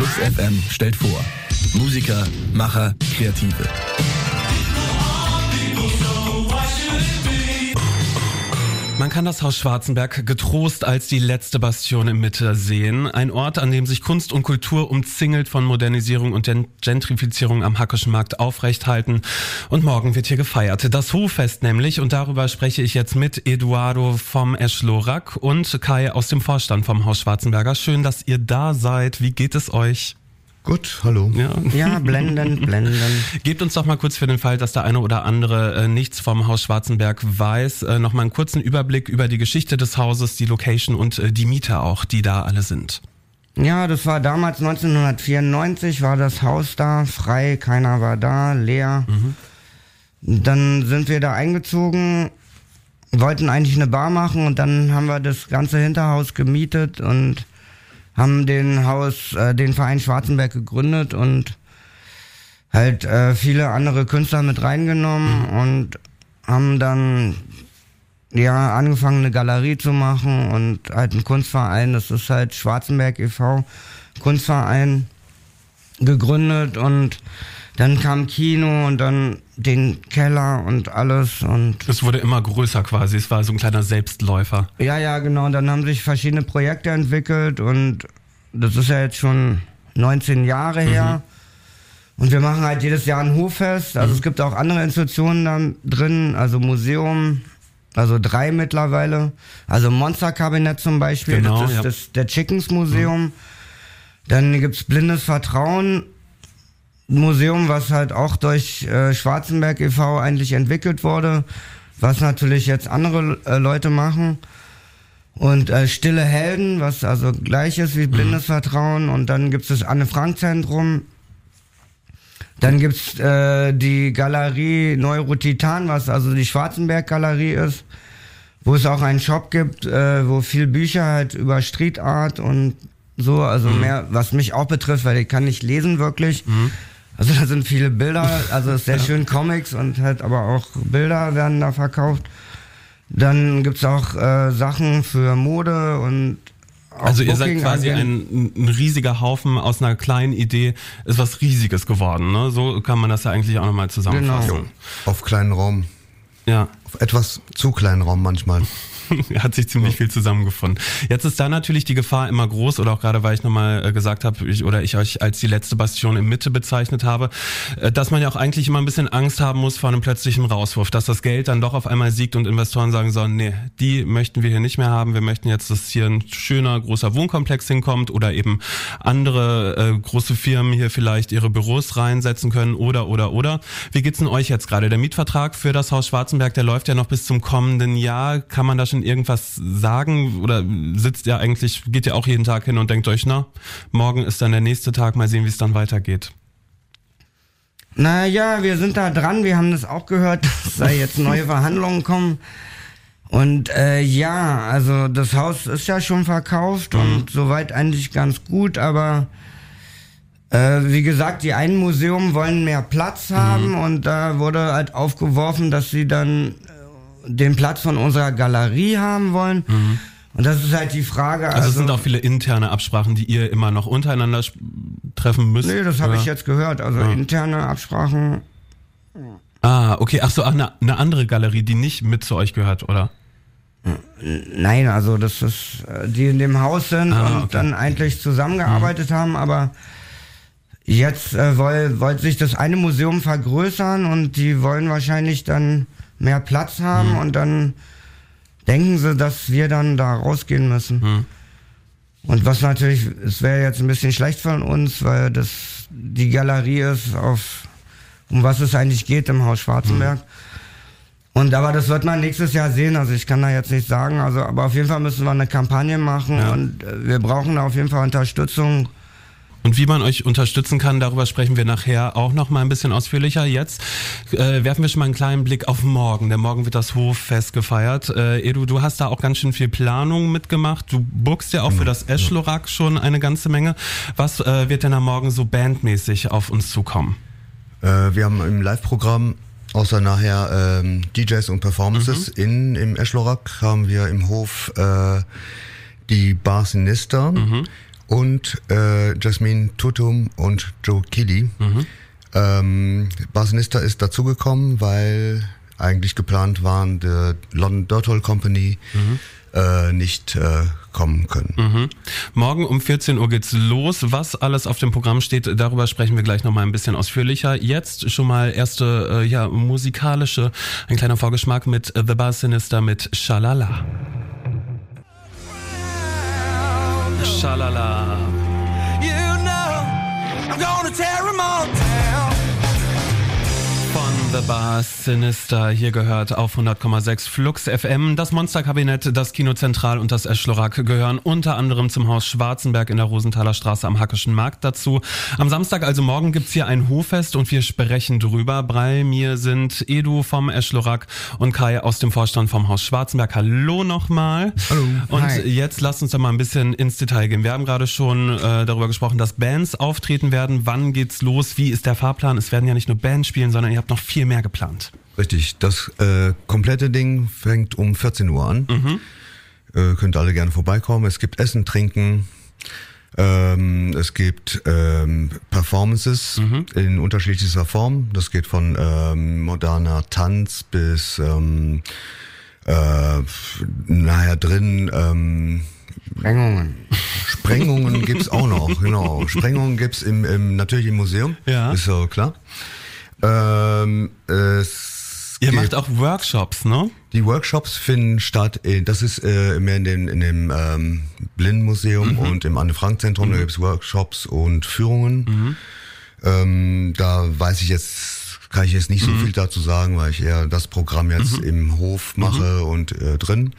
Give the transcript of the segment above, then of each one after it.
Deluxe FM stellt vor. Musiker, Macher, Kreative. Man kann das Haus Schwarzenberg getrost als die letzte Bastion im Mitte sehen. Ein Ort, an dem sich Kunst und Kultur umzingelt von Modernisierung und Gentrifizierung am Hackischen Markt aufrecht halten. Und morgen wird hier gefeiert. Das Hoffest nämlich. Und darüber spreche ich jetzt mit Eduardo vom Eschlorac und Kai aus dem Vorstand vom Haus Schwarzenberger. Schön, dass ihr da seid. Wie geht es euch? Gut, hallo. Ja, blendend. Gebt uns doch mal kurz für den Fall, dass der eine oder andere nichts vom Haus Schwarzenberg weiß, noch mal einen kurzen Überblick über die Geschichte des Hauses, die Location und die Mieter auch, die da alle sind. Ja, das war damals 1994, war das Haus da, frei, keiner war da, leer. Dann sind wir da eingezogen, wollten eigentlich eine Bar machen und dann haben wir das ganze Hinterhaus gemietet und haben den Verein Schwarzenberg gegründet und halt viele andere Künstler mit reingenommen und haben dann angefangen eine Galerie zu machen und halt einen Kunstverein, das ist halt Schwarzenberg e.V., Kunstverein gegründet und dann kam Kino und dann den Keller und alles und... Es wurde immer größer quasi, es war so ein kleiner Selbstläufer. Ja, genau, dann haben sich verschiedene Projekte entwickelt und das ist ja jetzt schon 19 Jahre her und wir machen halt jedes Jahr ein Hoffest, also es gibt auch andere Institutionen da drin, also Museum, also 3 mittlerweile, also Monsterkabinett zum Beispiel, genau, das ist der Chickens Museum, dann gibt's Blindes Vertrauen, Museum, was halt auch durch Schwarzenberg e.V. eigentlich entwickelt wurde, was natürlich jetzt andere Leute machen. Und Stille Helden, was also gleich ist wie Blindes Vertrauen. Und dann gibt's das Anne-Frank-Zentrum. Dann gibt's die Galerie Neurotitan, was also die Schwarzenberg-Galerie ist, wo es auch einen Shop gibt, wo viel Bücher halt über Street Art und so, also mehr, was mich auch betrifft, weil ich kann nicht lesen wirklich. Also da sind viele Bilder, also sehr schön Comics und halt aber auch Bilder werden da verkauft. Dann gibt's auch Sachen für Mode und auch also ihr seid quasi ein riesiger Haufen aus einer kleinen Idee, ist was Riesiges geworden, ne? So kann man das ja eigentlich auch nochmal zusammenfassen. Genau. Auf kleinen Raum. Ja. Auf etwas zu kleinen Raum manchmal. Hat sich ziemlich viel zusammengefunden. Jetzt ist da natürlich die Gefahr immer groß, oder auch gerade, weil ich nochmal gesagt habe, ich euch als die letzte Bastion in Mitte bezeichnet habe, dass man ja auch eigentlich immer ein bisschen Angst haben muss vor einem plötzlichen Rauswurf, dass das Geld dann doch auf einmal siegt und Investoren sagen sollen, nee, die möchten wir hier nicht mehr haben, wir möchten jetzt, dass hier ein schöner, großer Wohnkomplex hinkommt oder eben andere große Firmen hier vielleicht ihre Büros reinsetzen können oder. Wie geht's denn euch jetzt gerade? Der Mietvertrag für das Haus Schwarzenberg, der läuft ja noch bis zum kommenden Jahr. Kann man da schon irgendwas sagen oder geht ihr auch jeden Tag hin und denkt euch, morgen ist dann der nächste Tag, mal sehen, wie es dann weitergeht? Naja, wir sind da dran, wir haben das auch gehört, dass da jetzt neue Verhandlungen kommen und also das Haus ist ja schon verkauft und soweit eigentlich ganz gut, aber wie gesagt, die einen Museum wollen mehr Platz haben und da wurde halt aufgeworfen, dass sie dann den Platz von unserer Galerie haben wollen. Und das ist halt die Frage. Also es sind auch viele interne Absprachen, die ihr immer noch untereinander treffen müsst? Nee, das habe ich jetzt gehört. Also interne Absprachen. Ah, okay. Ach so, eine andere Galerie, die nicht mit zu euch gehört, oder? Nein, also das ist, die in dem Haus sind und dann eigentlich zusammengearbeitet haben, aber jetzt wollte sich das eine Museum vergrößern und die wollen wahrscheinlich dann mehr Platz haben und dann denken sie, dass wir dann da rausgehen müssen. Und was natürlich, es wäre jetzt ein bisschen schlecht von uns, weil das die Galerie ist, um was es eigentlich geht im Haus Schwarzenberg. Aber das wird man nächstes Jahr sehen, also ich kann da jetzt nicht sagen, aber auf jeden Fall müssen wir eine Kampagne machen und wir brauchen da auf jeden Fall Unterstützung. Und wie man euch unterstützen kann, darüber sprechen wir nachher auch noch mal ein bisschen ausführlicher. Jetzt werfen wir schon mal einen kleinen Blick auf morgen. Denn morgen wird das Hoffest gefeiert. Edu, du hast da auch ganz schön viel Planung mitgemacht. Du bookst ja auch für das Eschlorac schon eine ganze Menge. Was wird denn da morgen so bandmäßig auf uns zukommen? Wir haben im Live-Programm außer nachher DJs und Performances im Eschlorac haben wir im Hof die Bar Sinister. und Jasmine Tutum und Joe Kelly. Bassista ist dazugekommen, weil eigentlich geplant waren, der London Dirt Hall Company nicht kommen können. Morgen um 14 Uhr geht's los. Was alles auf dem Programm steht, darüber sprechen wir gleich nochmal ein bisschen ausführlicher. Jetzt schon mal erste musikalische, ein kleiner Vorgeschmack mit The Bar Sinister mit Shalala. Shalala. You know, I'm gonna tear 'em all down. Von The Bar Sinister, hier gehört auf 100,6 Flux FM. Das Monsterkabinett, das Kino Zentral und das Eschlorack gehören unter anderem zum Haus Schwarzenberg in der Rosenthaler Straße am Hackischen Markt dazu. Am Samstag, also morgen, gibt's hier ein Hoffest und wir sprechen drüber. Bei mir sind Edu vom Eschlorack und Kai aus dem Vorstand vom Haus Schwarzenberg. Hallo nochmal. Hallo. Und Hi. jetzt lasst uns da mal ein bisschen ins Detail gehen. Wir haben gerade schon darüber gesprochen, dass Bands auftreten werden. Wann geht's los? Wie ist der Fahrplan? Es werden ja nicht nur Bands spielen, sondern ihr habt noch viel mehr geplant. Richtig, das komplette Ding fängt um 14 Uhr an. Könnt alle gerne vorbeikommen. Es gibt Essen, Trinken, es gibt Performances in unterschiedlichster Form. Das geht von moderner Tanz bis nachher drin Sprengungen gibt's auch noch, genau. Sprengungen gibt's natürlich im Museum, Ja. ist so klar. Ihr macht auch Workshops, ne? Die Workshops finden statt, das ist mehr in dem Blindenmuseum und im Anne-Frank-Zentrum, da gibt's Workshops und Führungen. Da kann ich jetzt nicht so viel dazu sagen, weil ich eher das Programm jetzt im Hof mache und drin.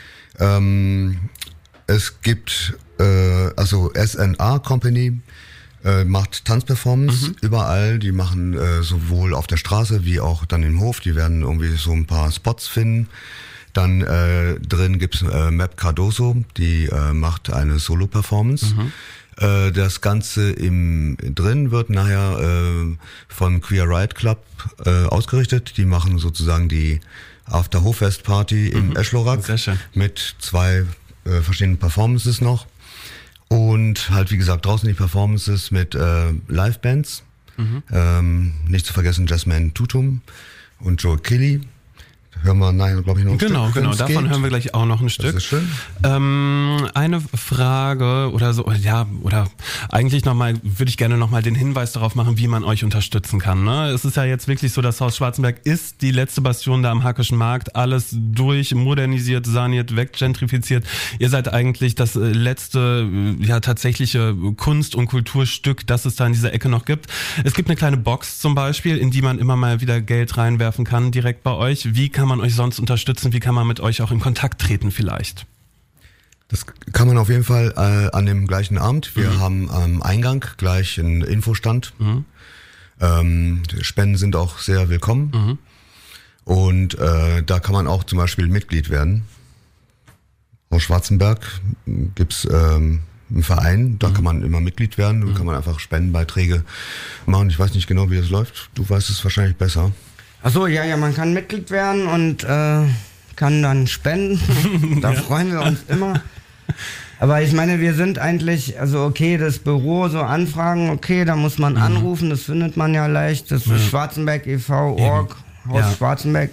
Es gibt also SNA Company, macht Tanzperformance überall. Die machen sowohl auf der Straße wie auch dann im Hof. Die werden irgendwie so ein paar Spots finden. Dann drin gibt's Map Cardoso, die macht eine Solo-Performance. Das Ganze drin wird nachher von Queer Riot Club ausgerichtet. Die machen sozusagen die After-Hoffest-Party im Eschlorack Sehr schön. mit 2 verschiedenen Performances noch. Und halt, wie gesagt, draußen die Performances mit Live-Bands. Nicht zu vergessen Jasmine Tutum und Joe Kelly. Hören wir nachher, glaube ich, noch ein Genau, Stück. genau. wenn's Davon geht. hören wir gleich auch noch ein Stück. Das ist schön. Eine Frage oder so, oder eigentlich nochmal, würde ich gerne nochmal den Hinweis darauf machen, wie man euch unterstützen kann. Ne? Es ist ja jetzt wirklich so, das Haus Schwarzenberg ist die letzte Bastion da am Hackischen Markt. Alles durch, modernisiert, saniert, weggentrifiziert. Ihr seid eigentlich das letzte, tatsächliche Kunst- und Kulturstück, das es da in dieser Ecke noch gibt. Es gibt eine kleine Box zum Beispiel, in die man immer mal wieder Geld reinwerfen kann, direkt bei euch. Wie kann man euch sonst unterstützen? Wie kann man mit euch auch in Kontakt treten vielleicht? Das kann man auf jeden Fall an dem gleichen Abend. Wir haben am Eingang gleich einen Infostand. Spenden sind auch sehr willkommen. Und da kann man auch zum Beispiel Mitglied werden. Aus Schwarzenberg gibt's einen Verein, da kann man immer Mitglied werden. Da kann man einfach Spendenbeiträge machen. Ich weiß nicht genau, wie das läuft. Du weißt es wahrscheinlich besser. Achso, ja, man kann Mitglied werden und kann dann spenden. Da freuen wir uns immer. Aber ich meine, wir sind eigentlich, also okay, das Büro, so Anfragen, okay, da muss man anrufen, das findet man ja leicht. Das ist Schwarzenberg e.V., Org, Haus Schwarzenberg.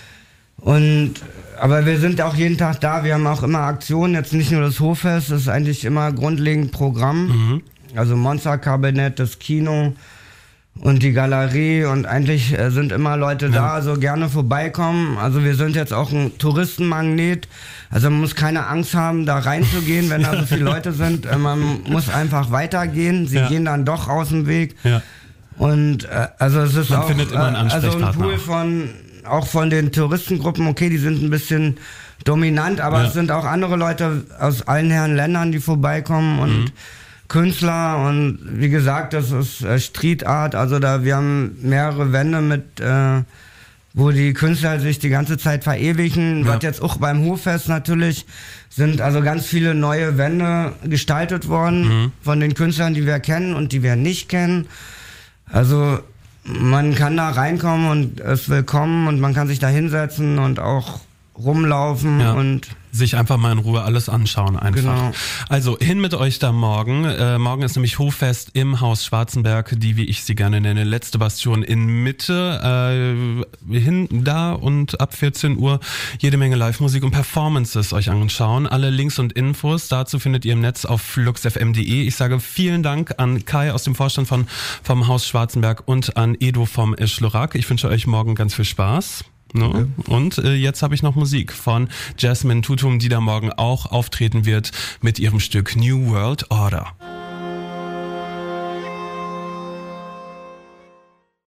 Aber wir sind auch jeden Tag da, wir haben auch immer Aktionen, jetzt nicht nur das Hoffest, das ist eigentlich immer grundlegend Programm. Also Monsterkabinett, das Kino und die Galerie und eigentlich sind immer Leute da, also gerne vorbeikommen. Also wir sind jetzt auch ein Touristenmagnet, also man muss keine Angst haben, da reinzugehen, wenn da so viele Leute sind. Man muss einfach weitergehen, sie gehen dann doch aus dem Weg. Ja. Und also es ist Man auch findet immer einen Ansprechpartner. also ein Pool auch von den Touristengruppen, okay, die sind ein bisschen dominant, aber es sind auch andere Leute aus allen Herren Ländern, die vorbeikommen und Künstler und wie gesagt, das ist Street Art, also wir haben mehrere Wände mit, wo die Künstler sich die ganze Zeit verewigen, was jetzt auch beim Hoffest natürlich sind also ganz viele neue Wände gestaltet worden von den Künstlern, die wir kennen und die wir nicht kennen. Also man kann da reinkommen und ist willkommen und man kann sich da hinsetzen und auch rumlaufen und Sich einfach mal in Ruhe alles anschauen einfach. Genau. Also hin mit euch da morgen. Morgen ist nämlich Hoffest im Haus Schwarzenberg, die, wie ich sie gerne nenne, letzte Bastion in Mitte. Hin da und ab 14 Uhr jede Menge Live-Musik und Performances euch anschauen. Alle Links und Infos dazu findet ihr im Netz auf fluxfm.de. Ich sage vielen Dank an Kai aus dem Vorstand vom Haus Schwarzenberg und an Edo vom Schlorak. Ich wünsche euch morgen ganz viel Spaß. No. Und jetzt habe ich noch Musik von Jasmine Tutum, die da morgen auch auftreten wird mit ihrem Stück New World Order.